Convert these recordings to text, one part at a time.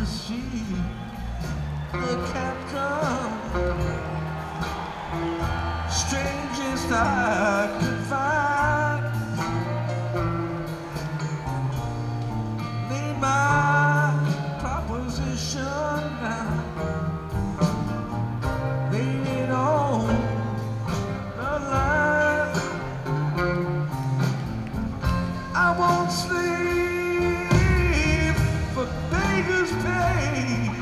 she, the captain, strangest I could find. Laid my proposition down, laid it on the line. I won't sleep for beggars pay.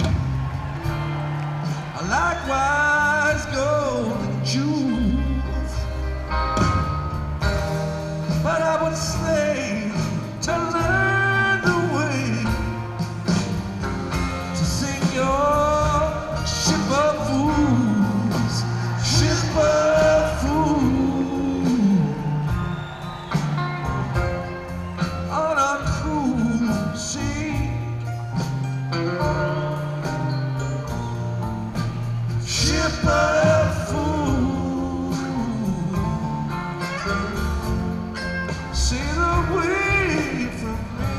I likewise gold and jewels, but I would slave to learn the way to sing your ship of fools, ship of fools, on a cruel sea. Ship of fools, sail away from me.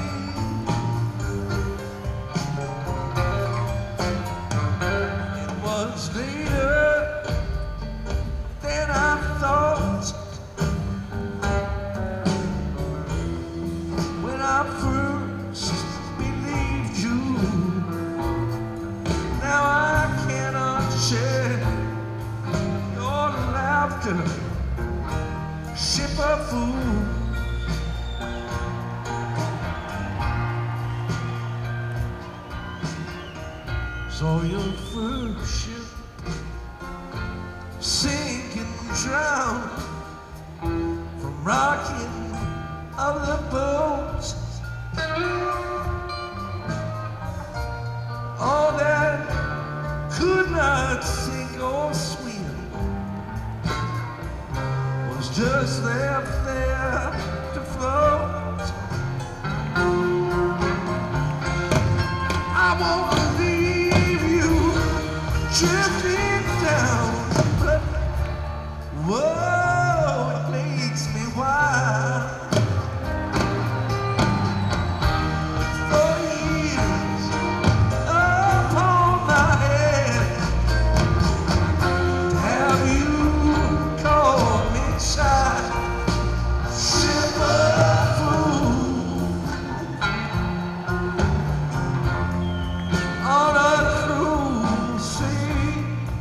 It was later than I thought when I first believed you. Now I cannot share your laughter, ship of fools. Saw your first ship sink and drown from rocking of the boats. All that could not sink or swim was just left there to float. I won't leave you drifting down, but whoa, it makes me wild. For years upon my head, to have you call me child, ship of fools, on a cruel sea.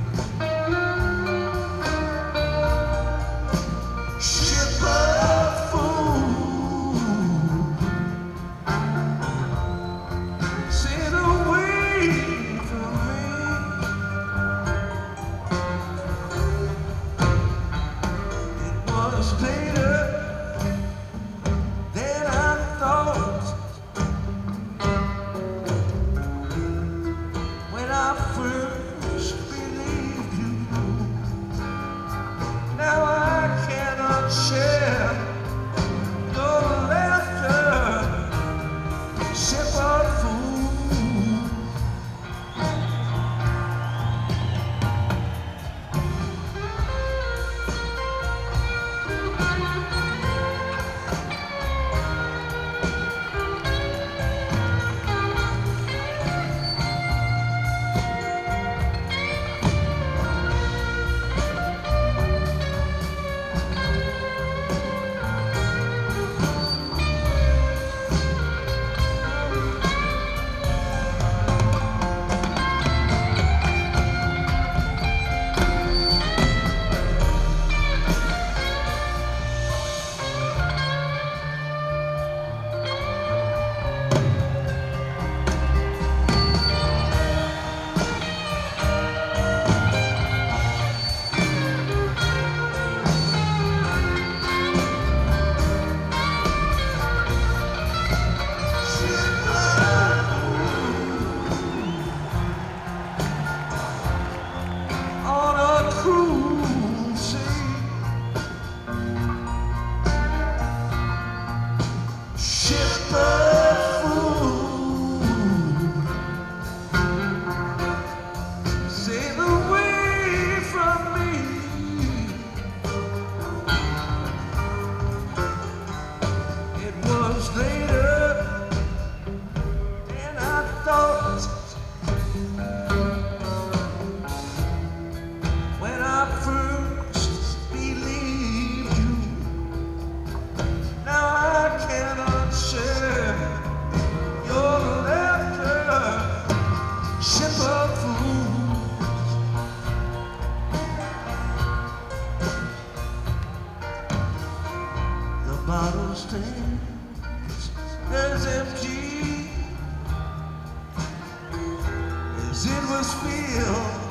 us feel